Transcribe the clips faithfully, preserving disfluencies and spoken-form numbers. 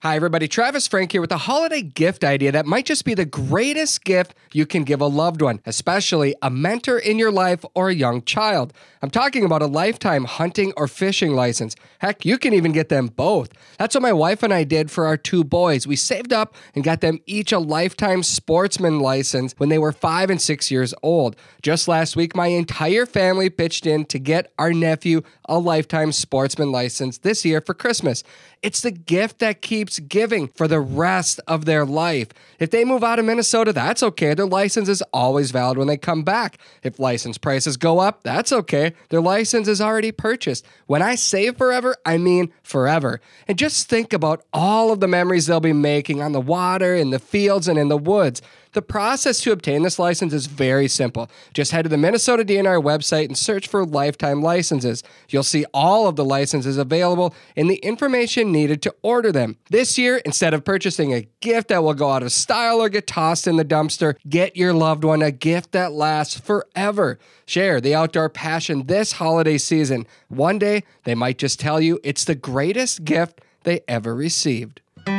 Hi, everybody. Travis Frank here with a holiday gift idea that might just be the greatest gift you can give a loved one, especially a mentor in your life or a young child. I'm talking about a lifetime hunting or fishing license. Heck, you can even get them both. That's what my wife and I did for our two boys. We saved up and got them each a lifetime sportsman license when they were five and six years old. Just last week, my entire family pitched in to get our nephew a lifetime sportsman license this year for Christmas. It's the gift that keeps giving for the rest of their life. If they move out of Minnesota, that's okay. Their license is always valid when they come back. If license prices go up, that's okay. Their license is already purchased. When I say forever, I mean forever. And just think about all of the memories they'll be making on the water, in the fields, and in the woods. The process to obtain this license is very simple. Just head to the Minnesota D N R website and search for lifetime licenses. You'll see all of the licenses available and the information needed to order them. This year, instead of purchasing a gift that will go out of style or get tossed in the dumpster, get your loved one a gift that lasts forever. Share the outdoor passion this holiday season. One day, they might just tell you it's the greatest gift they ever received.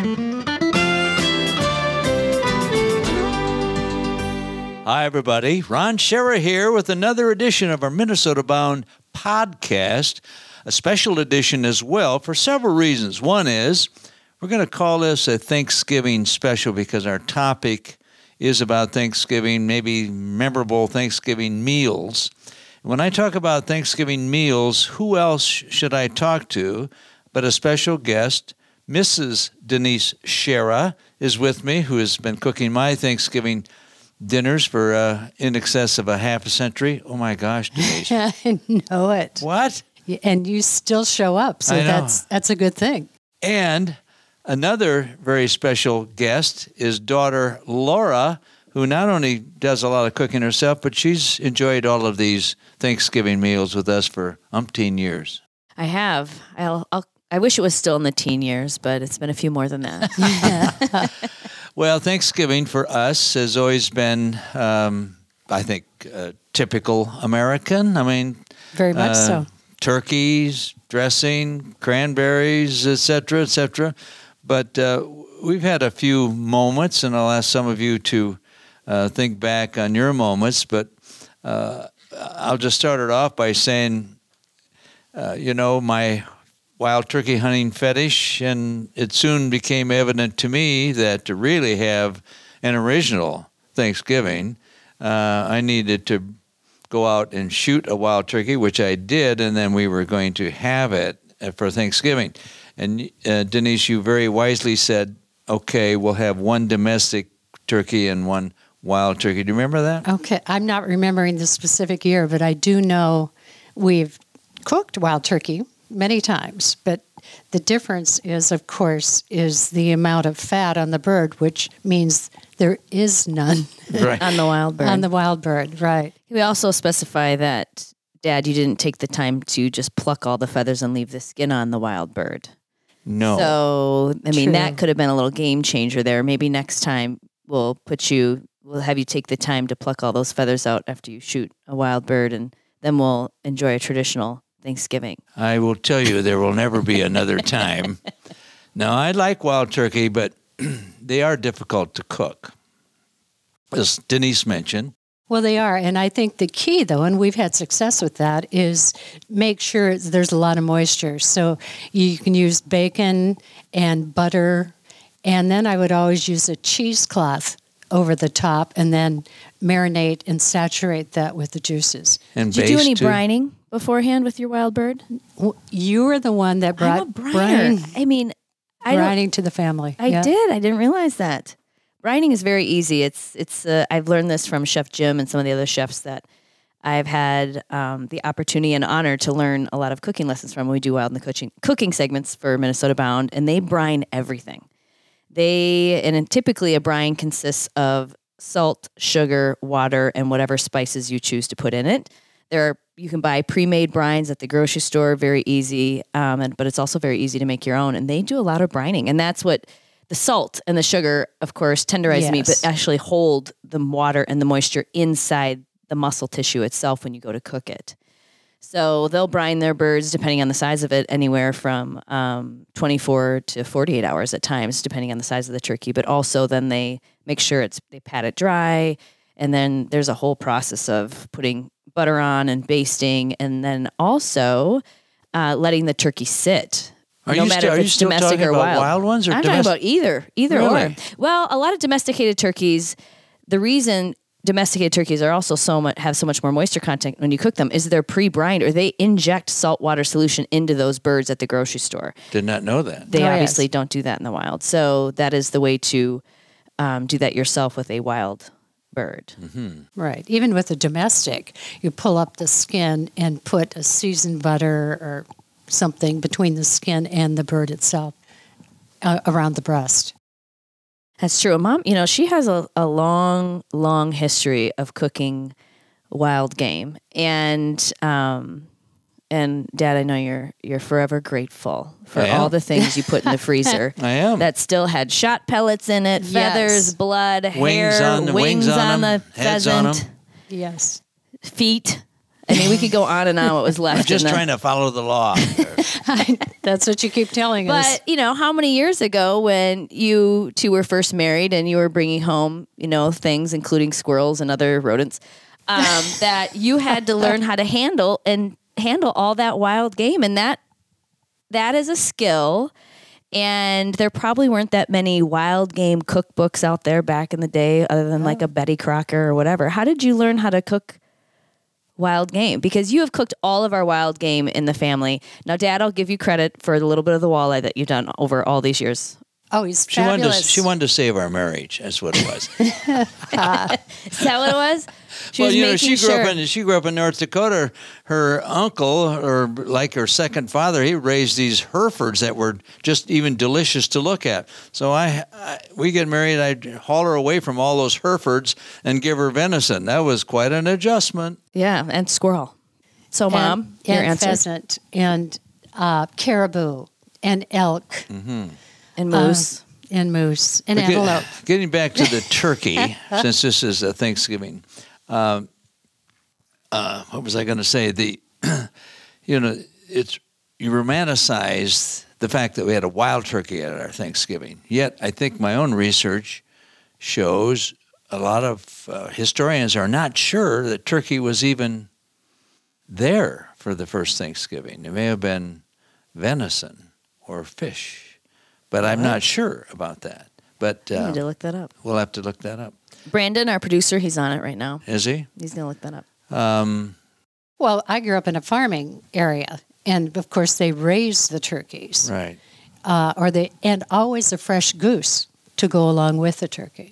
Hi, everybody. Ron Scherer here with another edition of our Minnesota Bound podcast, a special edition as well for several reasons. One is we're going to call this a Thanksgiving special because our topic is about Thanksgiving, maybe memorable Thanksgiving meals. When I talk about Thanksgiving meals, who else should I talk to but a special guest? Missus Denise Scherer is with me, who has been cooking my Thanksgiving dinners for uh, in excess of a half a century. Oh my gosh, Denise. I know it. What? And you still show up, so that's that's a good thing. And another very special guest is daughter Laura, who not only does a lot of cooking herself, but she's enjoyed all of these Thanksgiving meals with us for umpteen years. I have. I'll, I'll I wish it was still in the teen years, but it's been a few more than that. Well, Thanksgiving for us has always been, um, I think, uh, typical American. I mean, very much uh, so. Turkeys, dressing, cranberries, et cetera, et cetera. But uh, we've had a few moments, and I'll ask some of you to uh, think back on your moments. But uh, I'll just start it off by saying, uh, you know, my wild turkey hunting fetish, and it soon became evident to me that to really have an original Thanksgiving, uh, I needed to go out and shoot a wild turkey, which I did, and then we were going to have it for Thanksgiving. And uh, Denise, you very wisely said, okay, we'll have one domestic turkey and one wild turkey. Do you remember that? Okay, I'm not remembering the specific year, but I do know we've cooked wild turkey many times, but the difference is, of course, is the amount of fat on the bird, which means there is none right. on the wild bird. On the wild bird, right. We also specify that, Dad, you didn't take the time to just pluck all the feathers and leave the skin on the wild bird. No. So, I mean, True. that could have been a little game changer there. Maybe next time we'll put you, we'll have you take the time to pluck all those feathers out after you shoot a wild bird, and then we'll enjoy a traditional Thanksgiving. I will tell you, there will never be another time. Now, I like wild turkey, but they are difficult to cook, as Denise mentioned. Well, they are, and I think the key, though, and we've had success with that, is make sure there's a lot of moisture. So you can use bacon and butter, and then I would always use a cheesecloth over the top, and then marinate and saturate that with the juices. And Did you do any too? brining beforehand with your wild bird? You were the one that brought I'm a briner. brine, I mean, I brining to the family. I yeah. did. I didn't realize that. Brining is very easy. It's it's. Uh, I've learned this from Chef Jim and some of the other chefs that I've had um, the opportunity and honor to learn a lot of cooking lessons from. We do Wild in the Cooking cooking segments for Minnesota Bound, and they brine everything. They and typically a brine consists of salt, sugar, water, and whatever spices you choose to put in it. There are you can buy pre-made brines at the grocery store, very easy, um, and but it's also very easy to make your own. And they do a lot of brining, and that's what the salt and the sugar, of course, tenderize yes. the meat, but actually hold the water and the moisture inside the muscle tissue itself when you go to cook it. So they'll brine their birds, depending on the size of it, anywhere from um, twenty-four to forty-eight hours at times, depending on the size of the turkey. But also then they make sure it's they pat it dry, and then there's a whole process of putting butter on and basting, and then also uh, letting the turkey sit. Are no you matter still, if are you it's still domestic talking or about wild. wild ones or I'm domestic? talking about either, either or. Really? Well, a lot of domesticated turkeys. The reason domesticated turkeys are also so much have so much more moisture content when you cook them is they're pre-brined, or they inject saltwater solution into those birds at the grocery store. Did not know that. They Oh, obviously yes. don't do that in the wild. So that is the way to um, do that yourself with a wild bird. Right. Even with a domestic, you pull up the skin and put a seasoned butter or something between the skin and the bird itself uh, around the breast. That's true. Mom, you know, she has a, a long, long history of cooking wild game. And um and Dad, I know you're you're forever grateful for I am. all the things you put in the freezer. I am. That still had shot pellets in it, Yes. feathers, blood, Wings hair, on the- wings, wings on on, 'em, the heads on pheasant, 'em. Yes. feet. I mean, we could go on and on what was left. I'm just in the, trying to follow the law. That's what you keep telling us. But, you know, how many years ago when you two were first married and you were bringing home, you know, things, including squirrels and other rodents, um, that you had to learn how to handle and handle all that wild game. And that that is a skill. And there probably weren't that many wild game cookbooks out there back in the day other than like a Betty Crocker or whatever. How did you learn how to cook wild game? Because you have cooked all of our wild game in the family. Now, Dad,Ll give you credit for a little bit of the walleye that you've done over all these years. Oh, he's She wanted, to, fabulous. she wanted to save our marriage. That's what it was. Is that what it was? She well, was you know, making she grew sure. up in she grew up in North Dakota. Her uncle, or like her second father, he raised these Herefords that were just even delicious to look at. So I, I we get married, I'd haul her away from all those Herefords and give her venison. That was quite an adjustment. Yeah, and squirrel. So, Mom, and, your and answer. pheasant and uh, caribou and elk And moose. uh, and moose and But get- antelope. getting back to the turkey, since this is a Thanksgiving, um, uh, what was I going to say? The, you know, it's you romanticize the fact that we had a wild turkey at our Thanksgiving. Yet, I think my own research shows a lot of uh, historians are not sure that turkey was even there for the first Thanksgiving. It may have been venison or fish, but I'm not sure about that. But I uh, need to look that up. we'll have to look that up. Brandon, our producer, he's on it right now. Is he? He's going to look that up. Um, Well, I grew up in a farming area, and of course they raise the turkeys, right. uh, or they and always a fresh goose to go along with the turkey.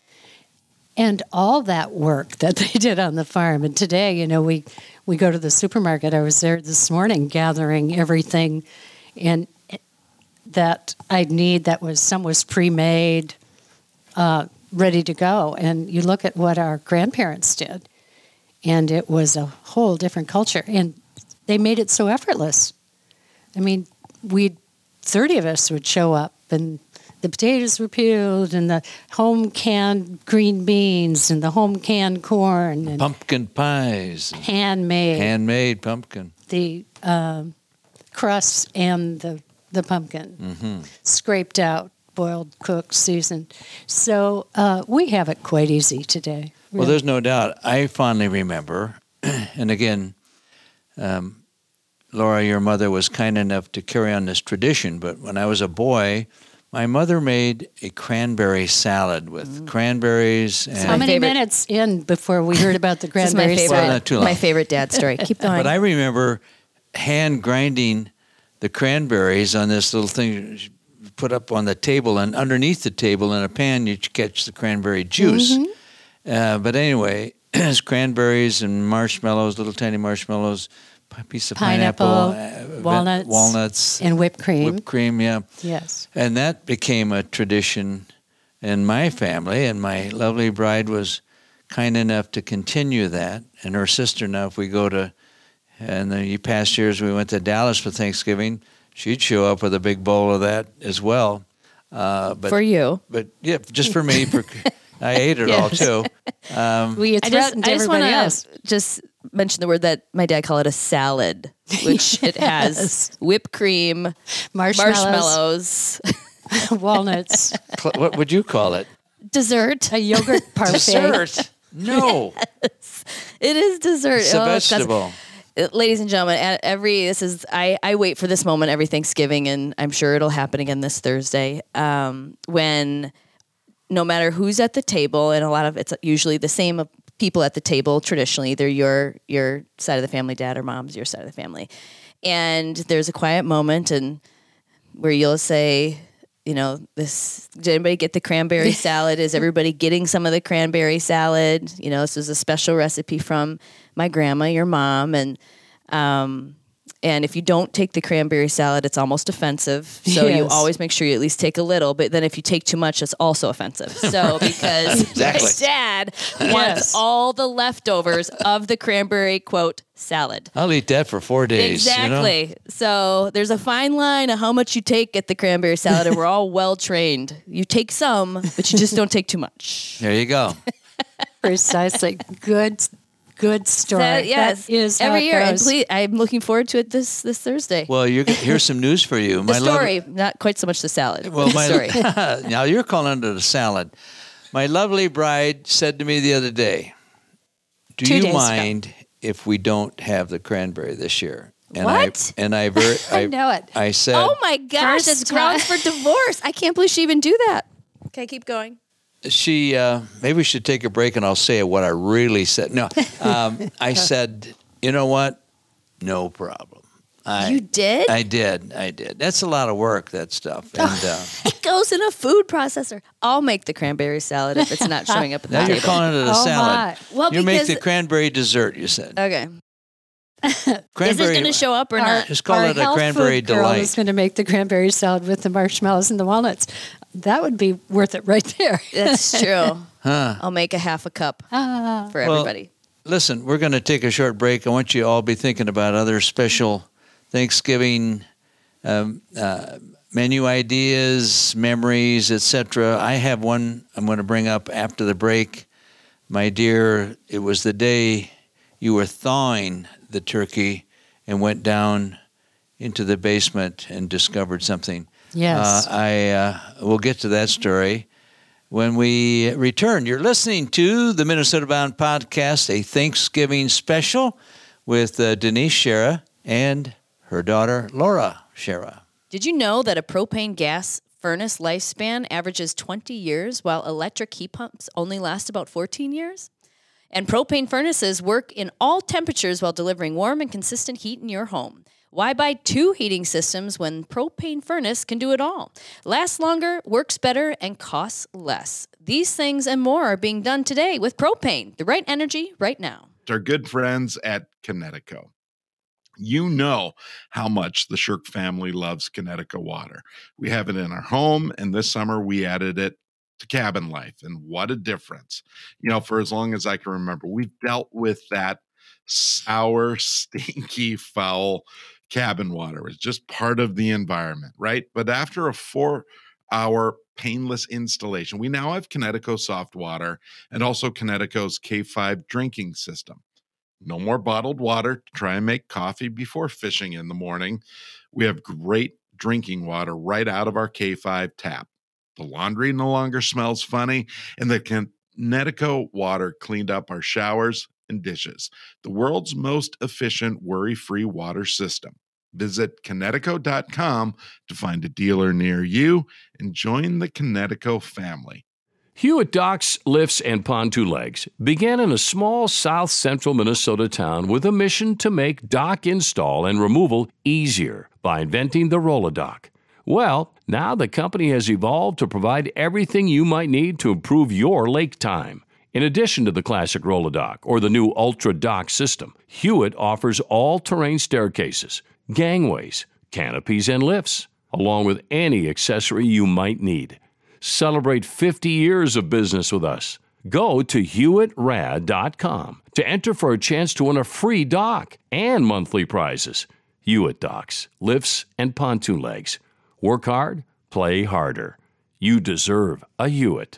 And all that work that they did on the farm. And today, you know, we, we go to the supermarket. I was there this morning gathering everything and that I'd need that was, some was pre-made, uh, ready to go. And you look at what our grandparents did, and it was a whole different culture. And they made it so effortless. I mean, we thirty of us would show up, and the potatoes were peeled, and the home canned green beans, and the home canned corn, and Pumpkin pies, and handmade handmade pumpkin. the um, crust and the the pumpkin, Mm-hmm. scraped out, boiled, cooked, seasoned. So uh, we have it quite easy today. Well, really. there's no doubt. I fondly remember, and again, um, Laura, your mother was kind enough to carry on this tradition, but when I was a boy, my mother made a cranberry salad with cranberries and... How my many favorite- minutes in before we heard about the This is my cranberry favorite, Well, salad? not too long. my favorite dad story. Keep going. But I remember hand grinding the cranberries on this little thing you put up on the table, and underneath the table in a pan you catch the cranberry juice. Uh, but anyway, it's cranberries and marshmallows, little tiny marshmallows, a piece of Pineapple, pineapple, uh, walnuts, walnuts, and whipped cream. whipped cream, yeah. Yes. And that became a tradition in my family, and my lovely bride was kind enough to continue that. And her sister, now if we go to, and the past years we went to Dallas for Thanksgiving, she'd show up with a big bowl of that as well. Uh, but, For you. But yeah, just for me. For, I ate it all Yes. too. Um, We I just, threatened I just everybody want else. to just mention the word that my dad called it a salad, which it has Yes. whipped cream, Marshmallows, marshmallows, walnuts, Cl- What would you call it? dessert. a yogurt parfait. Dessert? No. It is dessert. It's a Oh, it's got- vegetable. Uh, Ladies and gentlemen, at every this is I, I wait for this moment every Thanksgiving, and I'm sure it'll happen again this Thursday. Um, when no matter who's at the table, and a lot of it's usually the same people at the table traditionally, either your your side of the family, dad or mom's your side of the family, and there's a quiet moment, and where you'll say, you know, this, did anybody get the cranberry salad? Is everybody getting some of the cranberry salad? You know, this was a special recipe from my grandma, your mom. And, um, and if you don't take the cranberry salad, it's almost offensive. So you Yes. always make sure you at least take a little, but then if you take too much, it's also offensive. So because Exactly. my dad wants Yes. all the leftovers of the cranberry, quote, salad. I'll eat that for four days. you know? Exactly. So there's a fine line of how much you take at the cranberry salad, and we're all well trained. You take some, but you just don't take too much. There you go. Precisely. Good, good story. That- yes, That is how every it year. And goes. please, I'm looking forward to it this this Thursday. Well, you're, here's some news for you. the My story, not quite so much the salad. Well, but the my story. now you're calling it a salad. My lovely bride said to me the other day, "Do Two you days ago. mind if we don't have the cranberry this year?" And What? I and I ver- I, I know it. I said, Oh my gosh, First that's grounds for divorce. I can't believe she even do that. Okay, keep going. she uh, maybe we should take a break and I'll say what I really said. No, um, I said, you know what? No problem. I, You did? I did. I did. That's a lot of work. That stuff. And uh, It goes in a food processor. I'll make the cranberry salad if it's not showing up at the now table. you're calling it a Oh, salad. my. well, You make because the cranberry dessert. You said okay. Is cranberry. it going to show up or Our- not? Just call our it a health cranberry food girl delight. is going to make the cranberry salad with the marshmallows and the walnuts. That would be worth it right there. That's true. Huh. I'll make a half a cup Ah. for Well, everybody. Listen, we're going to take a short break. I want you all to be thinking about other special Thanksgiving um, uh, menu ideas, memories, et cetera. I have one I'm going to bring up after the break. My dear, it was the day you were thawing the turkey and went down into the basement and discovered something. Yes. Uh, I uh, will get to that story when we return. You're listening to the Minnesota Bound Podcast, a Thanksgiving special with uh, Denise Shera and her daughter, Laura Shera. Did you know that a propane gas furnace lifespan averages twenty years while electric heat pumps only last about fourteen years? And propane furnaces work in all temperatures while delivering warm and consistent heat in your home. Why buy two heating systems when propane furnace can do it all? Lasts longer, works better, and costs less. These things and more are being done today with propane, the right energy right now. Our good friends at Connecticut. You know how much the Shirk family loves Connecticut water. We have it in our home, and this summer we added it to cabin life, and what a difference. You know, for as long as I can remember, we've dealt with that sour, stinky, foul cabin water. It's just part of the environment, right? But after a four-hour painless installation, we now have Connecticut soft water and also Connecticut's K five drinking system. No more bottled water to try and make coffee before fishing in the morning. We have great drinking water right out of our K five tap. The laundry no longer smells funny, and the Connecticut water cleaned up our showers and dishes. The world's most efficient, worry-free water system. Visit Connecticut dot com to find a dealer near you and join the Connecticut family. Hewitt Docks, Lifts, and Pontoon Legs began in a small south-central Minnesota town with a mission to make dock install and removal easier by inventing the Roll-A-Dock. Well, now the company has evolved to provide everything you might need to improve your lake time. In addition to the classic Roll-A-Dock or the new Ultra Dock system, Hewitt offers all-terrain staircases, gangways, canopies, and lifts, along with any accessory you might need. Celebrate fifty years of business with us. Go to Hewitt Rad dot com to enter for a chance to win a free dock and monthly prizes. Hewitt Docks, Lifts, and Pontoon Legs. Work hard, play harder. You deserve a Hewitt.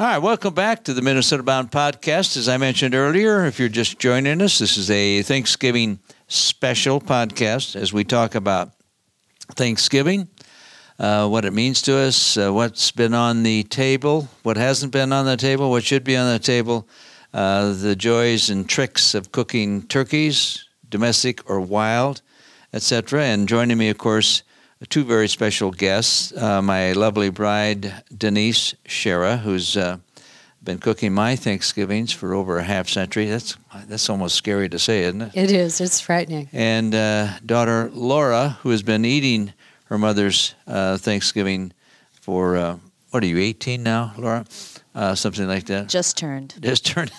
All right, welcome back to the Minnesota Bound podcast. As I mentioned earlier, if you're just joining us, this is a Thanksgiving special podcast as we talk about Thanksgiving, uh, what it means to us, uh, what's been on the table, what hasn't been on the table, what should be on the table, uh, the joys and tricks of cooking turkeys, domestic or wild, et cetera. And joining me, of course, two very special guests, uh, my lovely bride, Denise Shera, who's uh, been cooking my Thanksgivings for over a half century. That's that's almost scary to say, isn't it? It is. It's frightening. And uh, daughter Laura, who has been eating her mother's uh, Thanksgiving for, uh, what are you, eighteen now, Laura? Uh, something like that. Just turned. Just turned.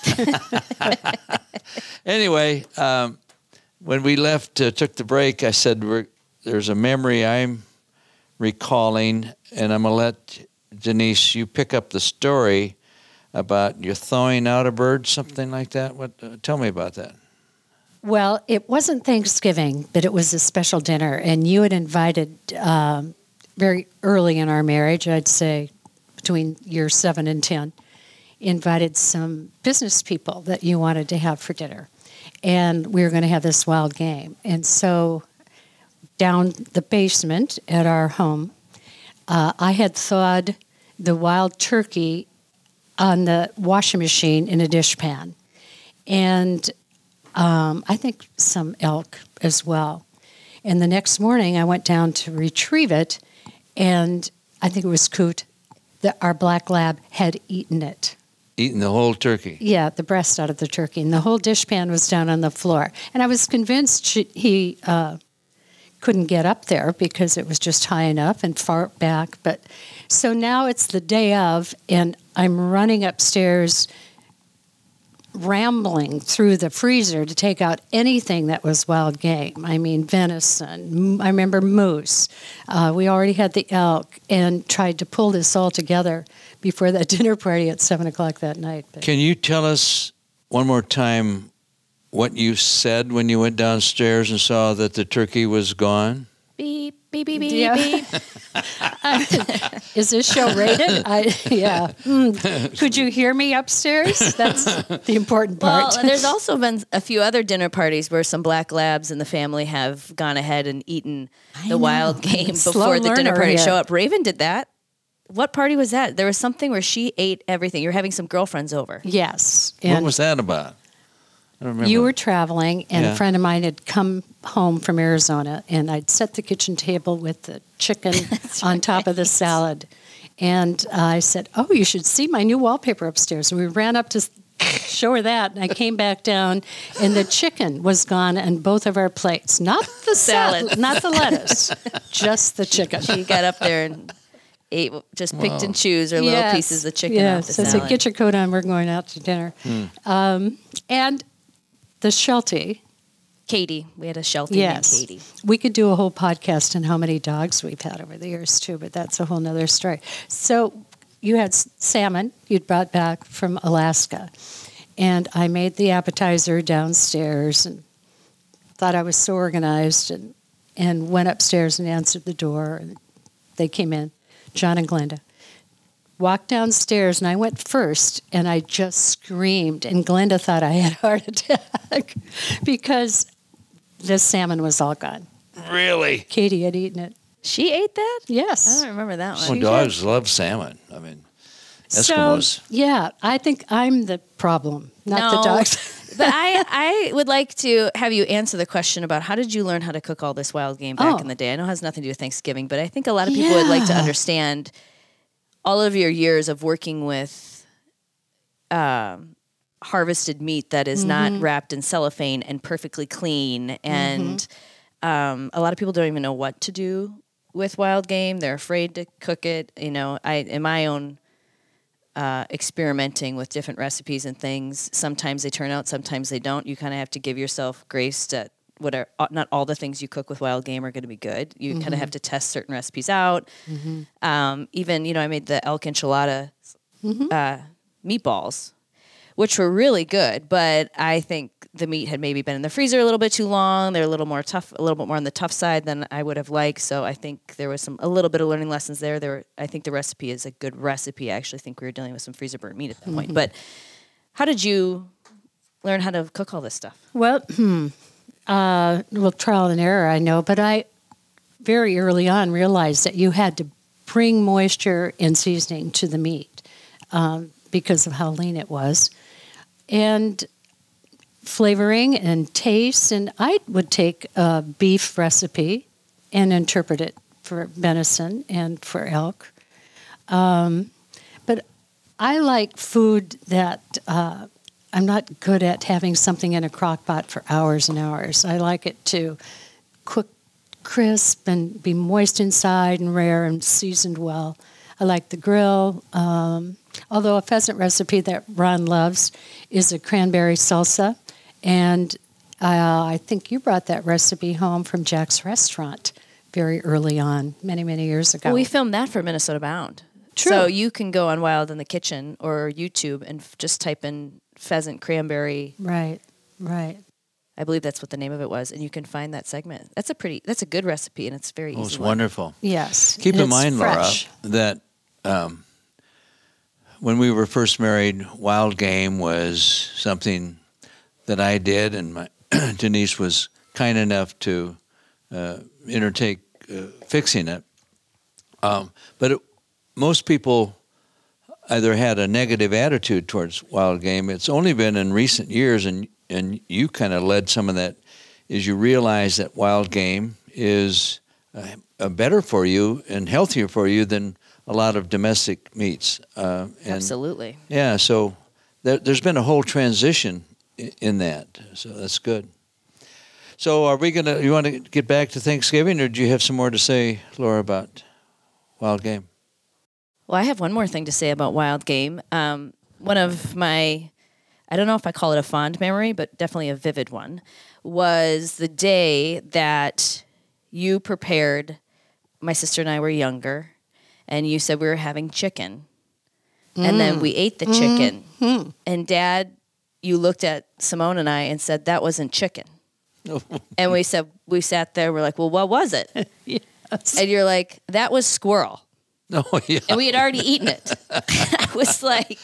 Anyway, um, when we left, uh, took the break, I said, we're there's a memory I'm recalling, and I'm going to let Denise, you pick up the story about you thawing out a bird, something like that. What? Uh, tell me about that. Well, it wasn't Thanksgiving, but it was a special dinner, and you had invited um, very early in our marriage, I'd say between year seven and ten, invited some business people that you wanted to have for dinner. And we were going to have this wild game. And so down the basement at our home, uh, I had thawed the wild turkey on the washing machine in a dishpan, and um, I think some elk as well. And the next morning, I went down to retrieve it, and I think it was Coot, that our black lab had eaten it. Eating the whole turkey. Yeah, the breast out of the turkey, and the whole dishpan was down on the floor. And I was convinced she, he uh, couldn't get up there because it was just high enough and far back. But so now it's the day of, and I'm running upstairs, rambling through the freezer to take out anything that was wild game. I mean, venison. I remember moose. Uh, we already had the elk, and tried to pull this all together before that dinner party at seven o'clock that night. But Can you tell us one more time what you said when you went downstairs and saw that the turkey was gone? Beep, beep, beep, beep, Yeah. beep. Is this show rated? I, yeah. Mm. Could you hear me upstairs? That's the important Well, part. there's also been a few other dinner parties where some black labs in the family have gone ahead and eaten the know. wild game Slow before the dinner learner party here. show up. Raven did that. What party was that? There was something where she ate everything. You were having some girlfriends over. Yes. What And was that about? I don't remember. you were traveling, and Yeah. a friend of mine had come home from Arizona, and I'd set the kitchen table with the chicken on top of the salad. And uh, I said, oh, you should see my new wallpaper upstairs. And we ran up to s- show her that, and I came back down, and the chicken was gone on both of our plates. Not the salad, Salad. not the lettuce, just the chicken. She got up there and ate, just picked and chose her little Yes. pieces of chicken yes. off the So I salad. said, get your coat on, we're going out to dinner. Um, and the Sheltie, Katie. We had a Sheltie yes. named Katie. We could do a whole podcast on how many dogs we've had over the years, too, but that's a whole nother story. So you had s- salmon you'd brought back from Alaska, and I made the appetizer downstairs and thought I was so organized, and, and went upstairs and answered the door, and they came in, John and Glenda. Walked downstairs, and I went first, and I just screamed, and Glenda thought I had a heart attack because the salmon was all gone. Really? Katie had eaten it. She ate that? I Yes. don't remember that Well, one. dogs love salmon. I mean, So, Eskimos. yeah, I think I'm the problem, not the No. dogs. But I, I would like to have you answer the question about how did you learn how to cook all this wild game back Oh. in the day? I know it has nothing to do with Thanksgiving, but I think a lot of people would like to Yeah. understand all of your years of working with um, harvested meat that is Mm-hmm. not wrapped in cellophane and perfectly clean. And um, a lot of people don't even know what to do with wild game. They're afraid to cook it. You know, I in my own uh, experimenting with different recipes and things. Sometimes they turn out, sometimes they don't. You kind of have to give yourself grace that whatever, not all the things you cook with wild game are going to be good. You kind of have to test certain recipes out. Um, even, you know, I made the elk enchilada uh, meatballs, which were really good, but I think the meat had maybe been in the freezer a little bit too long. They're a little more tough, a little bit more on the tough side than I would have liked. So I think there was some a little bit of learning lessons there. There, were, I think the recipe is a good recipe. I actually think we were dealing with some freezer burnt meat at that mm-hmm. point. But how did you learn how to cook all this stuff? Well, hmm, uh, well, trial and error, I know, but I very early on realized that you had to bring moisture and seasoning to the meat um, because of how lean it was. And flavoring and taste, and I would take a beef recipe and interpret it for venison and for elk. Um, but I like food that uh, I'm not good at having something in a crock pot for hours and hours. I like it to cook crisp and be moist inside and rare and seasoned well. I like the grill. Um, although a pheasant recipe that Ron loves is a cranberry salsa. And uh, I think you brought that recipe home from Jack's Restaurant very early on, many, many years ago. Well, we filmed that for Minnesota Bound. True. So you can go on Wild in the Kitchen or YouTube and f- just type in pheasant cranberry. Right, right. I believe that's what the name of it was, and you can find that segment. That's a pretty, that's a good recipe, and it's very oh, easy. It's one. wonderful. Yes. Keep and in mind, fresh. Laura, that um, when we were first married, wild game was something that I did, and my Denise was kind enough to uh, undertake uh, fixing it. Um, but it, most people either had a negative attitude towards wild game. It's only been in recent years, and and you kind of led some of that, is you realize that wild game is uh, better for you and healthier for you than a lot of domestic meats. Uh, and Absolutely. Yeah, so there, there's been a whole transition in, in that, so that's good. So are we going to, you want to get back to Thanksgiving, or do you have some more to say, Laura, about wild game? Well, I have one more thing to say about wild game. Um, one of my, I don't know if I call it a fond memory, but definitely a vivid one, was the day that you prepared, my sister and I were younger, and you said we were having chicken. Mm. And then we ate the chicken. Mm-hmm. And Dad, you looked at Simone and I and said, that wasn't chicken. And we said, we sat there, we're like, well, what was it? Yes. And you're like, that was squirrel. Oh, yeah. And we had already eaten it. I was like,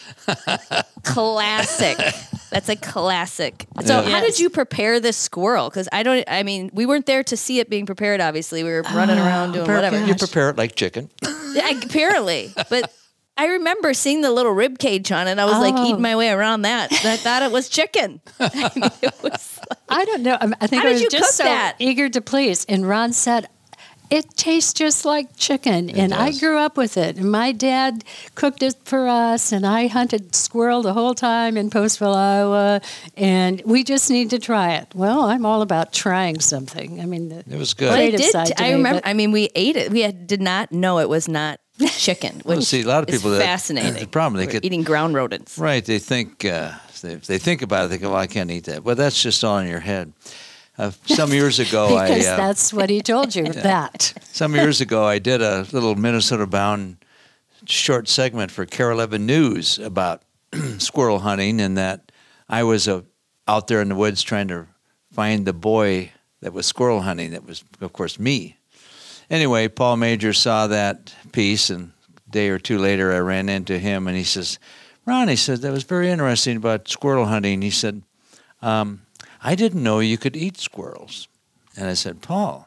classic. That's a classic. So Yeah. how did you prepare this squirrel? Because I don't, I mean, we weren't there to see it being prepared, obviously. We were running around doing whatever. You prepare it like chicken. Yeah, apparently. But I remember seeing the little rib cage on it, and I was Oh. like eating my way around that. And I thought it was chicken. I mean, it was like, I don't know. I think How I did was you just cook so that? eager to please. And Ron said, it tastes just like chicken. and I does. grew up with it. And my dad cooked it for us, and I hunted squirrel the whole time in Postville, Iowa. And we just need to try it. Well, I'm all about trying something. I mean, the It was Well, good. it creative did. side to I me, remember. but- I mean, we ate it. We had, did not know it was not chicken. Which Well, see, a lot of is people that- fascinating. the problem, they We're get- eating ground rodents. Right, they think, uh, they, they think about it, they go, well, I can't eat that. Well, that's just all in your head. Uh, some years ago, I... because uh, that's what he told you, that. Some years ago, I did a little Minnesota-bound short segment for Carol Levin News about squirrel hunting, and that I was uh, out there in the woods trying to find the boy that was squirrel hunting. That was, of course, me. Anyway, Paul Major saw that piece, and a day or two later, I ran into him, and he says, Ron, he said, that was very interesting about squirrel hunting. He said, um, I didn't know you could eat squirrels. And I said, Paul,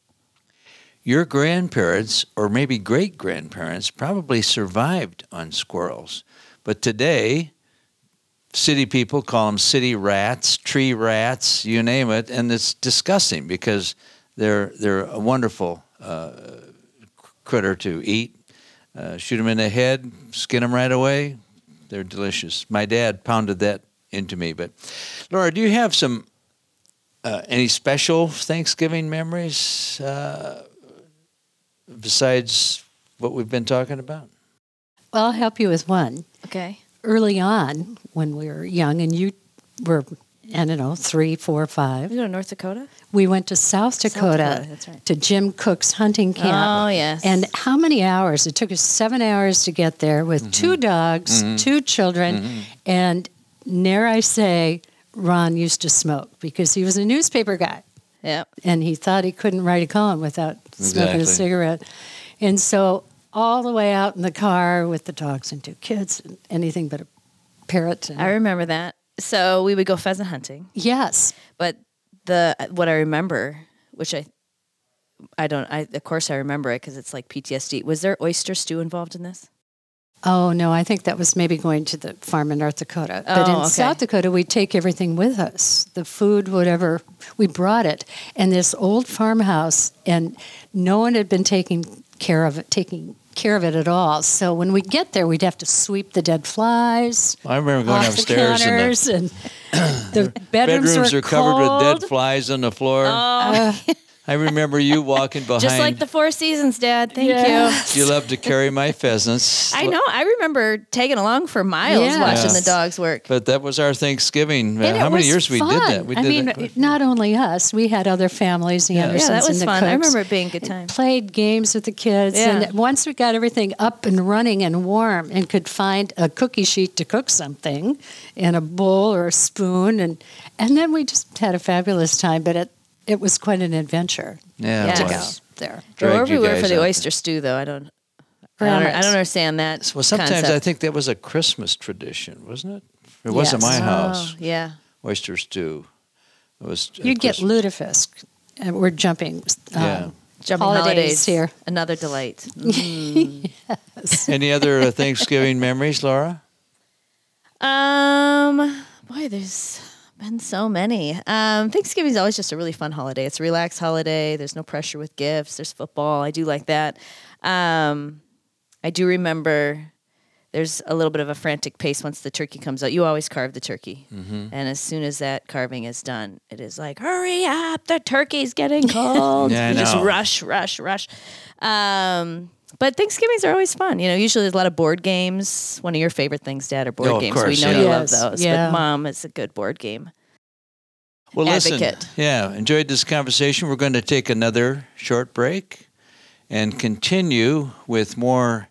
your grandparents, or maybe great-grandparents, probably survived on squirrels. But today, city people call them city rats, tree rats, you name it, and it's disgusting because they're they're a wonderful uh, critter to eat. Uh, shoot them in the head, skin them right away. They're delicious. My dad pounded that into me. But Laura, do you have some uh, any special Thanksgiving memories uh, besides what we've been talking about? Well, I'll help you with one. Okay. Early on, when we were young, and you were, I don't know, three, four, five, We go to North Dakota? we went to South Dakota, Dakota, that's right. to Jim Cook's hunting camp. Oh, yes. And how many hours? It took us seven hours to get there with two dogs, two children, and dare I say, Ron used to smoke because he was a newspaper guy. Yeah. And he thought he couldn't write a column without smoking Exactly. a cigarette. And so all the way out in the car with the dogs and two kids, and anything but a parrot. And, I remember that. So we would go pheasant hunting, yes. but the what I remember, which I, I don't, I of course I remember it because it's like P T S D. Was there oyster stew involved in this? Oh, no, I think that was maybe going to the farm in North Dakota. But Oh, in okay. South Dakota, we take everything with us, the food, whatever. We brought it. And this old farmhouse, and no one had been taking care of it, taking care of it at all. So when we get there, we'd have to sweep the dead flies I remember going off upstairs the and counters, the and the bedrooms, bedrooms were are covered with cold. dead flies on the floor. Oh, I remember you walking behind. just like the Four Seasons, Dad. Thank Yeah. you. You love to carry my pheasants. I know. I remember tagging along for miles Yes. watching Yeah. the dogs work. But that was our Thanksgiving. Uh, And it how many was years we did fun. that? We I did mean, it. not only us, we had other families, the Yeah. Andersons Yeah, that and was the fun. I Cooks, remember it being a good time. played games with the kids. Yeah. And once we got everything up and running and warm and could find a cookie sheet to cook something and a bowl or a spoon, and and then we just had a fabulous time. But it, it was quite an adventure Yeah, Yeah. it to go was. there. Dragged Wherever you we were guys for the out oyster stew, though, I don't. I Grandma's. don't, I don't understand that. Well, sometimes concept. I think that was a Christmas tradition, wasn't it? It was at Yes. my house. Oh, yeah. Oyster stew. It was. at You'd get Christmas. lutefisk. And we're jumping um, Yeah. Jumping holidays, holidays, here. Another delight. Mm. Any other uh, Thanksgiving memories, Laura? Um, boy, there's been so many. Um, Thanksgiving is always just a really fun holiday. It's a relaxed holiday. There's no pressure with gifts. There's football. I do like that. Um, I do remember there's a little bit of a frantic pace once the turkey comes out. You always carve the turkey. Mm-hmm. And as soon as that carving is done, it is like, hurry up, the turkey's getting cold. Yeah, I you just know. rush, rush, rush. Um, but Thanksgivings are always fun. You know, usually there's a lot of board games. One of your favorite things, Dad, are board Oh, of games. course, we know yeah. you Yes, love those. yeah. But Mom is a good board game. Well, Advocate. listen. Yeah, enjoyed this conversation. We're going to take another short break and continue with more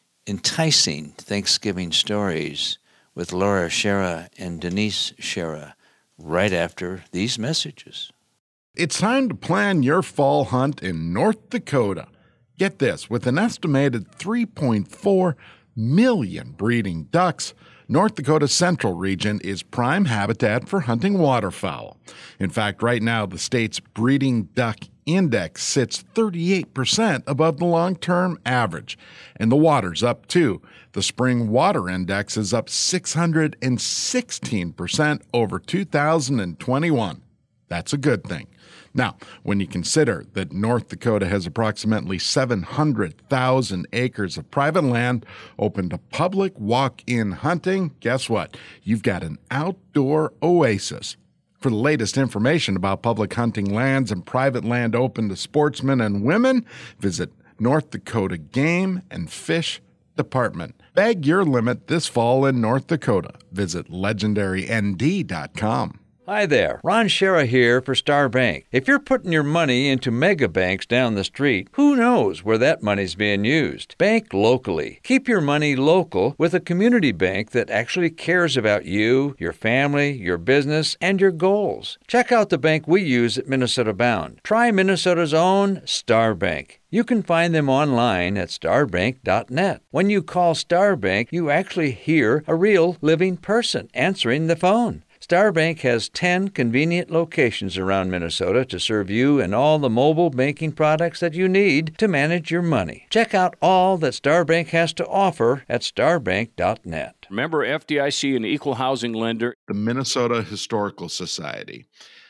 enticing Thanksgiving stories with Laura Shera and Denise Shera right after these messages. It's time to plan your fall hunt in North Dakota. Get this, with an estimated three point four million breeding ducks, North Dakota's central region is prime habitat for hunting waterfowl. In fact, right now, the state's breeding duck index sits thirty-eight percent above the long-term average. And the water's up too. The spring water index is up six hundred sixteen percent over two thousand twenty-one. That's a good thing. Now, when you consider that North Dakota has approximately seven hundred thousand acres of private land open to public walk-in hunting, guess what? You've got an outdoor oasis. For the latest information about public hunting lands and private land open to sportsmen and women, visit North Dakota Game and Fish Department. Bag your limit this fall in North Dakota. Visit legendary n d dot com. Hi there, Ron Shera here for Star Bank. If you're putting your money into mega banks down the street, who knows where that money's being used? Bank locally. Keep your money local with a community bank that actually cares about you, your family, your business, and your goals. Check out the bank we use at Minnesota Bound. Try Minnesota's own Star Bank. You can find them online at star bank dot net. When you call Star Bank, you actually hear a real living person answering the phone. Star Bank has ten convenient locations around Minnesota to serve you and all the mobile banking products that you need to manage your money. Check out all that Star Bank has to offer at star bank dot net. Remember, F D I C, an equal housing lender. The Minnesota Historical Society.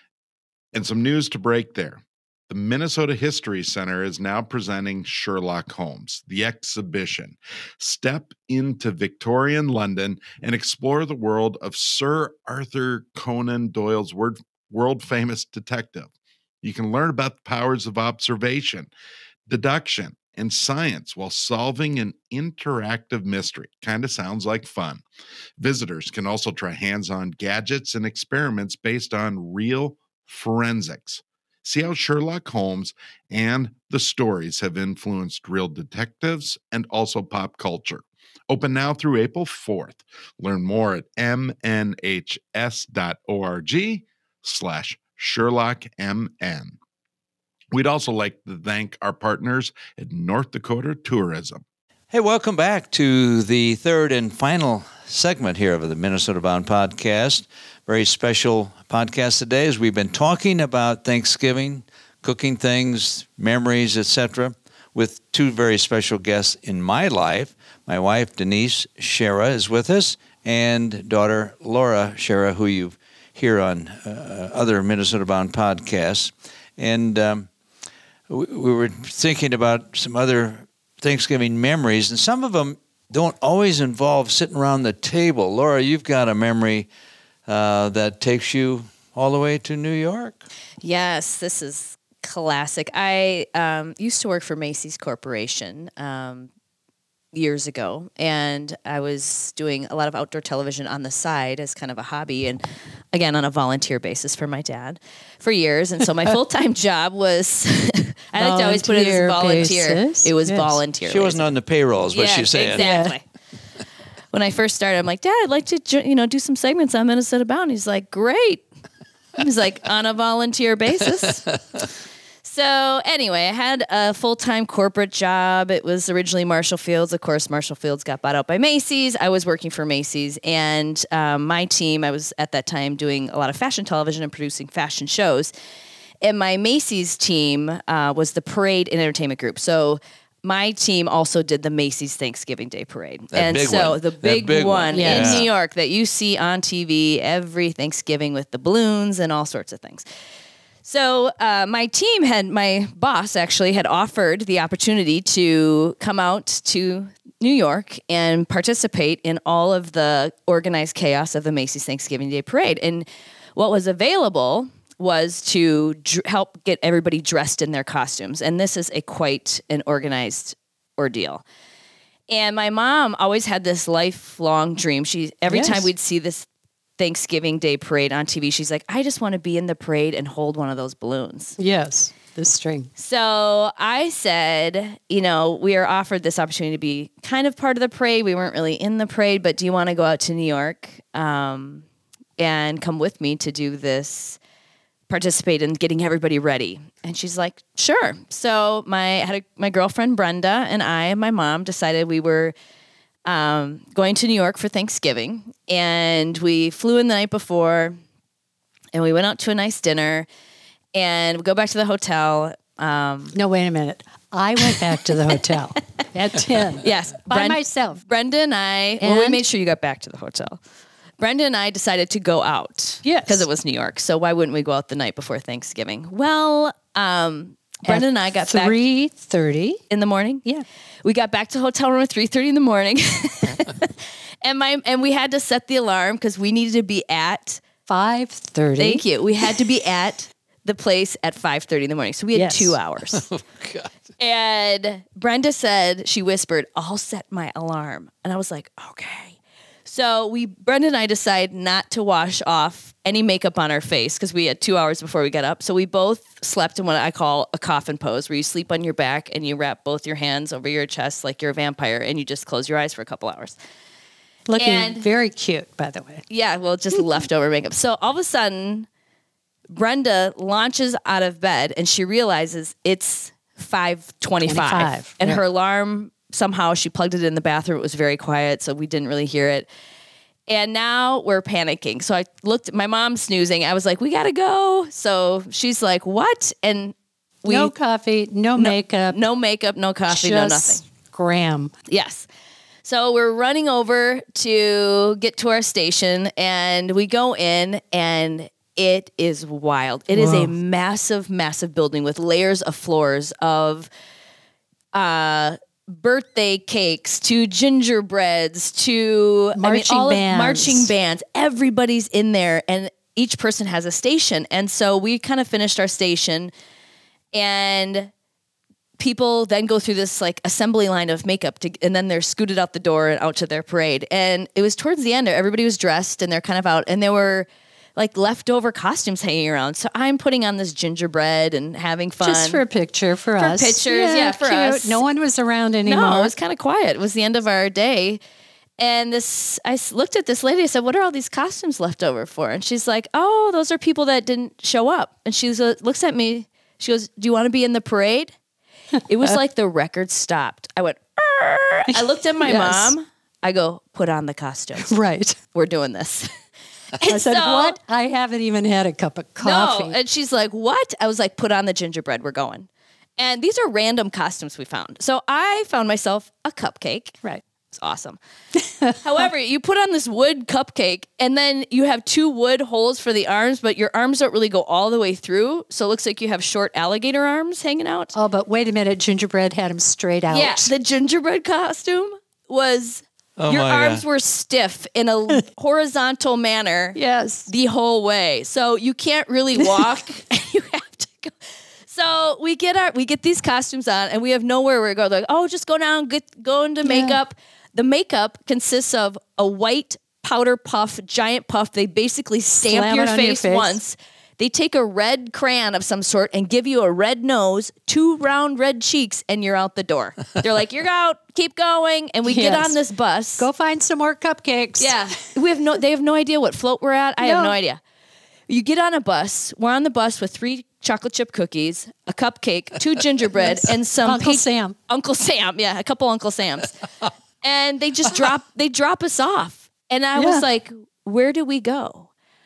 And some news to break there. The Minnesota History Center is now presenting Sherlock Holmes, the exhibition. Step into Victorian London and explore the world of Sir Arthur Conan Doyle's world-famous detective. You can learn about the powers of observation, deduction, and science while solving an interactive mystery. Kind of sounds like fun. Visitors can also try hands-on gadgets and experiments based on real forensics. See how Sherlock Holmes and the stories have influenced real detectives and also pop culture. Open now through April fourth. Learn more at mnhs.org slash SherlockMN. We'd also like to thank our partners at North Dakota Tourism. Hey, welcome back to the third and final segment here of the Minnesota Bound podcast. Very special podcast today as we've been talking about Thanksgiving, cooking things, memories, et cetera, with two very special guests in my life. My wife, Denise Shera, is with us, and daughter, Laura Shera, who you hear on uh, other Minnesota Bound podcasts. And um, we, we were thinking about some other Thanksgiving memories, and some of them don't always involve sitting around the table. Laura, you've got a memory uh, that takes you all the way to New York. Yes, this is classic. I um, used to work for Macy's Corporation um, years ago, and I was doing a lot of outdoor television on the side as kind of a hobby, and again on a volunteer basis for my dad for years. And so my full-time job was I like to always put it as volunteer. Basis. It was Yes. volunteer. She wasn't on the payroll, is what Yeah, she's saying. exactly. When I first started, I'm like, Dad, I'd like to, jo- you know, do some segments on Minnesota Bound. He's like, great. He's like, on a volunteer basis. So anyway, I had a full-time corporate job. It was originally Marshall Fields. Of course, Marshall Fields got bought out by Macy's. I was working for Macy's, and um, my team, I was at that time doing a lot of fashion television and producing fashion shows. And my Macy's team uh, was the parade and entertainment group. So my team also did the Macy's Thanksgiving Day Parade. That and big so one. the That big, big one. one Yes. in New York that you see on T V every Thanksgiving with the balloons and all sorts of things. So uh, my team had, my boss actually had offered the opportunity to come out to New York and participate in all of the organized chaos of the Macy's Thanksgiving Day Parade. And what was available was to dr- help get everybody dressed in their costumes. And this is a quite an organized ordeal. And my mom always had this lifelong dream. She every Yes. time we'd see this Thanksgiving Day Parade on T V, she's like, I just want to be in the parade and hold one of those balloons. Yes, the string. So I said, you know, we are offered this opportunity to be kind of part of the parade. We weren't really in the parade, but do you want to go out to New York um, and come with me to do this, participate in getting everybody ready? And she's like, sure. So my I had a, my girlfriend Brenda and I and my mom decided we were um, going to New York for Thanksgiving, and we flew in the night before, and we went out to a nice dinner, and we go back to the hotel. Um, No, wait a minute. I went back to the hotel at ten. yes, By Bren- myself. Brenda and I. Well, we And? made sure you got back to the hotel. Brenda and I decided to go out. Yes. because it was New York. So why wouldn't we go out the night before Thanksgiving? Well, um, Brenda and I got back three thirty. in the morning. Yeah. We got back to the hotel room at three thirty in the morning, and my and we had to set the alarm because we needed to be at. Five thirty. Thank you. We had to be at the place at five thirty in the morning. So we had Yes. two hours. Oh, God. And Brenda said, she whispered, I'll set my alarm. And I was like, okay. So we, Brenda and I decided not to wash off any makeup on our face because we had two hours before we got up. So we both slept in what I call a coffin pose, where you sleep on your back and you wrap both your hands over your chest like you're a vampire, and you just close your eyes for a couple hours. Looking And- very cute, by the way. Yeah, well, just leftover makeup. So all of a sudden, Brenda launches out of bed and she realizes it's five twenty-five. twenty-five, And yeah. her alarm, somehow she plugged it in the bathroom. It was very quiet, so we didn't really hear it. And now we're panicking. So I looked at my mom snoozing. I was like, we got to go. So she's like, what? And we, no coffee, no, makeup, no makeup, no coffee, no nothing. just Graham. Yes. So we're running over to get to our station, and we go in, and it is wild. It is Whoa. a massive, massive building with layers of floors of uh, birthday cakes to gingerbreads to Marching I mean, all of- bands. marching bands. Everybody's in there, and each person has a station. And so we kind of finished our station, and people then go through this like assembly line of makeup to, and then they're scooted out the door and out to their parade. And it was towards the end, everybody was dressed and they're kind of out, and there were like leftover costumes hanging around. So I'm putting on this gingerbread and having fun. Just for a picture for, For us. pictures, yeah, for cute. us. No one was around anymore. No, it was kind of quiet. It was the end of our day. And this, I s- looked at this lady. I said, "What are all these costumes left over for?" And she's like, "Oh, those are people that didn't show up." And she uh, looks at me. She goes, "Do you want to be in the parade?" It was like the record stopped. I went, "Arr." I looked at my Yes. mom. I go, "Put on the costume. Right. We're doing this." I said, so- what? I haven't even had a cup of coffee. No. And she's like, "What?" I was like, "Put on the gingerbread. We're going." And these are random costumes we found. So I found myself a cupcake. Right. It's awesome. However, you put on this wood cupcake and then you have two wood holes for the arms, but your arms don't really go all the way through. So it looks like you have short alligator arms hanging out. Oh, but wait a minute. Gingerbread had him straight out. Yeah, the gingerbread costume was Oh your my arms God. were stiff in a horizontal manner Yes. the whole way. So you can't really walk. You have to go. So we get our we get these costumes on and we have nowhere where we go. They're like, "Oh, just go down, get go into makeup." The makeup consists of a white powder puff, giant puff. They basically stamp Slam your it on your face, face. once. They take a red crayon of some sort and give you a red nose, two round red cheeks, and you're out the door. They're like, "You're out, keep going." And we get Yes. on this bus. Go find some more cupcakes. Yeah. We have no they have no idea what float we're at. I have No. no idea. You get on a bus. We're on the bus with three chocolate chip cookies, a cupcake, two gingerbread, and some Uncle pa- Sam. Uncle Sam, yeah, a couple Uncle Sams. And they just drop they drop us off. And I Yeah. was like, "Where do we go?"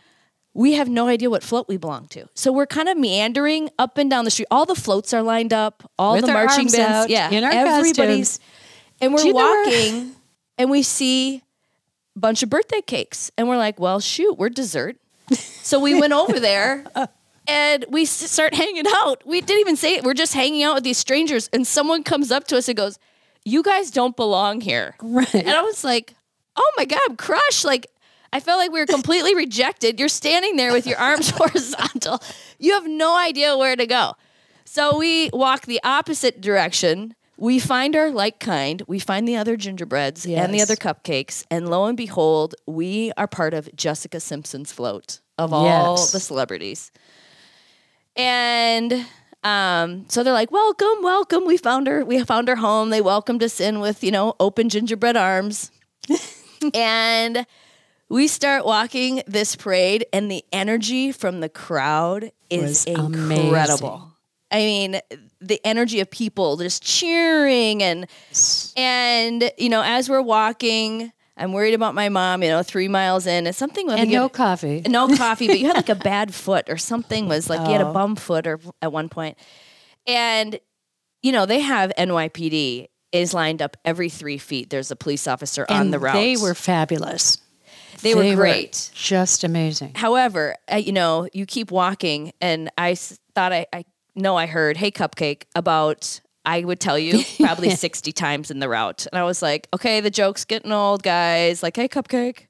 We have no idea what float we belong to. So we're kind of meandering up and down the street. All the floats are lined up, all With the our marching arms bands. out, yeah. in our everybody's costumes. and we're Do you know where- walking and we see a bunch of birthday cakes. And we're like, "Well, shoot, we're dessert." So we went over there and we s- start hanging out. We didn't even say it. We're just hanging out with these strangers. And someone comes up to us and goes, "You guys don't belong here." Right. And I was like, "Oh my God, I'm crushed." Like, I felt like we were completely rejected. You're standing there with your arms horizontal. You have no idea where to go. So we walk the opposite direction. We find our like kind. We find the other gingerbreads and the Yes. other cupcakes. And lo and behold, we are part of Jessica Simpson's float of all Yes. the celebrities. And um, so they're like, "Welcome, welcome. We found her. We found her home." They welcomed us in with, you know, open gingerbread arms. And we start walking this parade, and the energy from the crowd is Was incredible. amazing. I mean, the energy of people just cheering and and you know, as we're walking, I'm worried about my mom. You know, three miles in, it's something with And no coffee. no coffee, but you had like a bad foot or something. Was like you had a Oh. bum foot or at one point, and you know they have N Y P D is lined up every three feet. There's a police officer on And the route. they were fabulous. They were great. just amazing. However, uh, you know, you keep walking, and I s- thought I, I know I heard, "Hey, cupcake," about, I would tell you, probably sixty times in the route. And I was like, okay, the joke's getting old, guys. Like, "Hey, cupcake."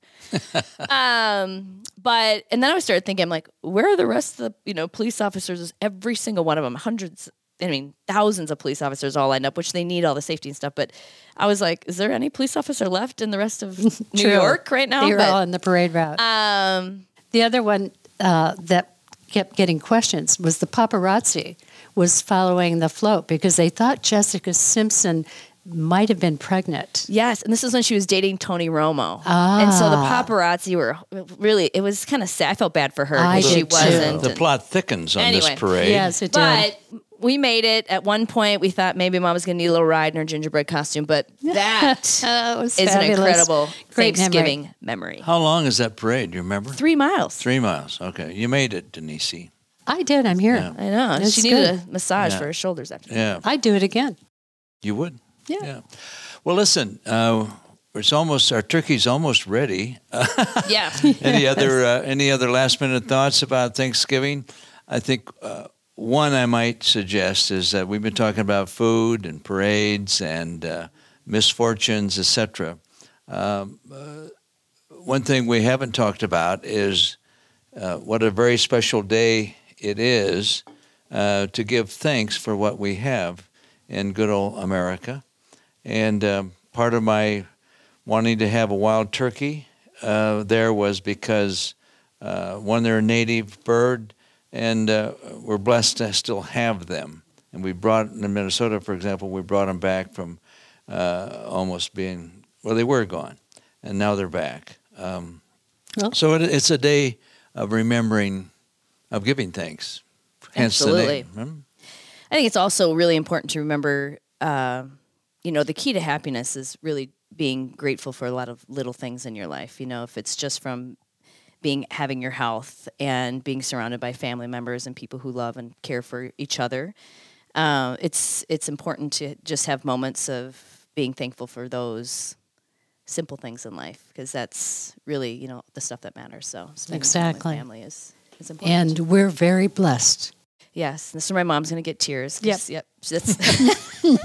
um, but, and then I started thinking, I'm like, where are the rest of the, you know, police officers? Every single one of them, hundreds, I mean, thousands of police officers all lined up, which they need all the safety and stuff. But I was like, is there any police officer left in the rest of New True. York right now? They were But, all in the parade route. um, The other one uh, that kept getting questions was the paparazzi was following the float because they thought Jessica Simpson might have been pregnant. Yes, and this is when she was dating Tony Romo. And so the Ah. paparazzi were really, it was kind of sad. I felt bad for her I because she did too. wasn't. The and- plot thickens on Anyway. this parade. Yes, it did. But we made it. At one point, we thought maybe Mom was going to need a little ride in her gingerbread costume, but that Oh, it was is an fabulous. incredible Great Thanksgiving memory. How long is that parade? Do you remember? Three miles. Three miles. Okay. You made it, Denise. I did. I'm here. Yeah. I know. It's she needed good. a massage Yeah. for her shoulders after that. Yeah. I'd do it again. You would? Yeah. Well, listen, uh, it's almost, our turkey's almost ready. Yeah. Any other uh, any other last minute thoughts about Thanksgiving? I think uh, one I might suggest is that we've been talking about food and parades and uh, misfortunes, et cetera. Um, uh, one thing we haven't talked about is uh, what a very special day it is uh, to give thanks for what we have in good old America. And um, part of my wanting to have a wild turkey uh, there was because uh, one they're a native bird, and uh, we're blessed to still have them. And we brought, in Minnesota, for example, we brought them back from uh, almost being, well, they were gone, and now they're back. Um, Well- so it, it's a day of remembering, of giving thanks. Hence Absolutely. the name. Hmm? I think it's also really important to remember, uh, you know, the key to happiness is really being grateful for a lot of little things in your life. You know, if it's just from being having your health and being surrounded by family members and people who love and care for each other, uh, it's it's important to just have moments of being thankful for those simple things in life, because that's really, you know, the stuff that matters. So spending time with Exactly. family is is important. And we're very blessed. Yes, this is where my mom's gonna get tears. 'cause- Yep. Yep. That's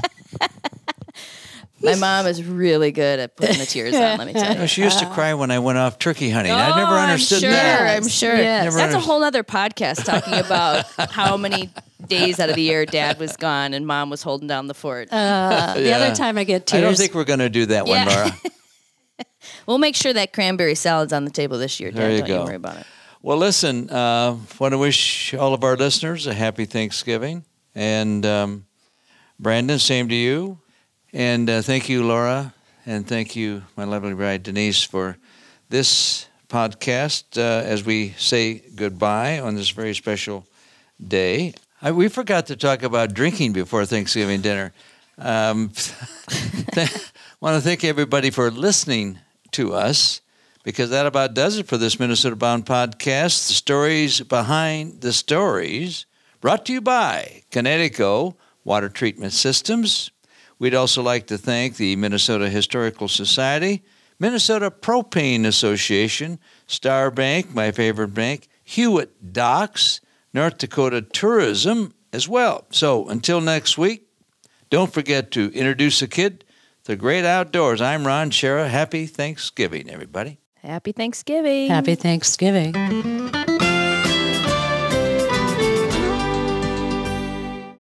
my mom is really good at putting the tears on. Let me tell No, you. she used to cry when I went off turkey hunting. I never Oh, understood I'm sure, that. I'm sure. Yes. Never That's a underst- whole other podcast talking about how many days out of the year Dad was gone and Mom was holding down the fort. Uh, the Yeah. other time I get tears. I don't think we're going to do that one, Yeah. Laura. We'll make sure that cranberry salad's on the table this year, Dad. There you Don't go. you worry about it. Well, listen, uh, want to wish all of our listeners a happy Thanksgiving. And um, Brandon, same to you. And uh, thank you, Laura. And thank you, my lovely bride, Denise, for this podcast uh, as we say goodbye on this very special day. I, we forgot to talk about drinking before Thanksgiving dinner. Um, th- want to thank everybody for listening to us, because that about does it for this Minnesota Bound podcast. The stories behind the stories, brought to you by Connecticut Water Treatment Systems. We'd also like to thank the Minnesota Historical Society, Minnesota Propane Association, Star Bank, my favorite bank, Hewitt Docks, North Dakota Tourism as well. So until next week, don't forget to introduce a kid to the great outdoors. I'm Ron Shera. Happy Thanksgiving, everybody. Happy Thanksgiving. Happy Thanksgiving.